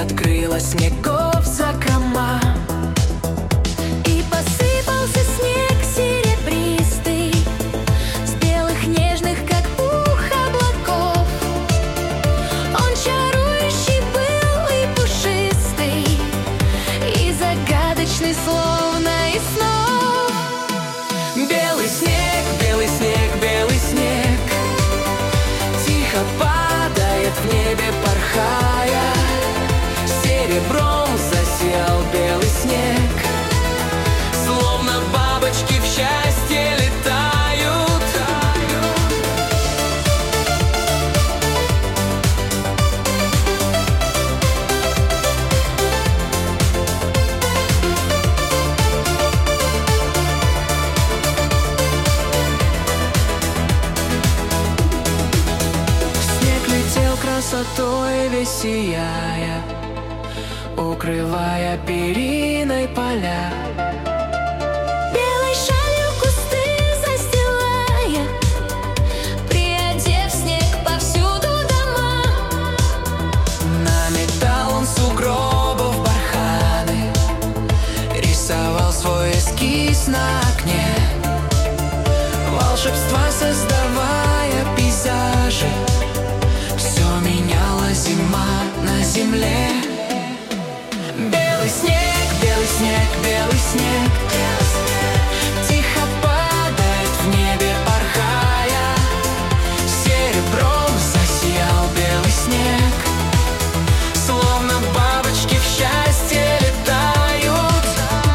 открыла снегов закрома. И посыпался снег серебристый с белых нежных, как пух, облаков. Он чарующий был и пушистый, и загадочный, словно из снов. Белый снег, белый снег, белый снег тихо падает в небе, порхая. Серебром засиял белый снег, словно бабочки в счастье летают. Снег летел красотой весь сияя, укрывая периной поля. Белой шалью кусты застилая, приодев снег повсюду дома. Наметал он сугробов барханы, рисовал свой эскиз на окне. Волшебства создавая пейзажи, все меняла зима на земле. Белый снег, белый снег, белый снег тихо падает в небе, порхая. Серебром засиял белый снег, словно бабочки в счастье летают.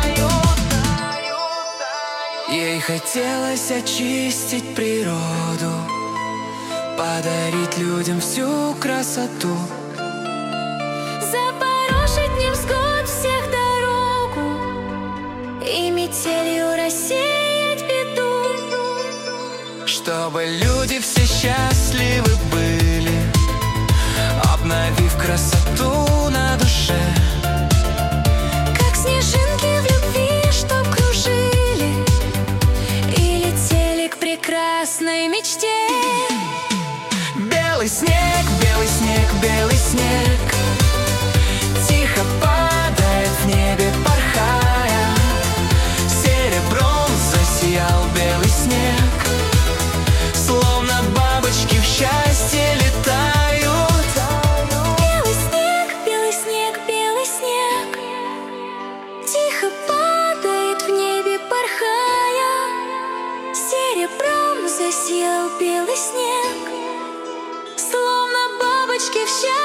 Ей хотелось очистить природу, подарить людям всю красоту, запорошить невзгод всех дорогу и метелью рассеять беду, чтобы люди все счастливы были, обновив красоту на душе. Как снежинки в любви, что кружили и летели к прекрасной мечте. Белый снег, белый снег, белый снег тихо падает в небе, порхая. Серебром засиял белый снег, словно бабочки в счастье летают. Белый снег, белый снег, белый снег тихо падает в небе, порхая. Серебром засиял белый снег, словно бабочки в счастье.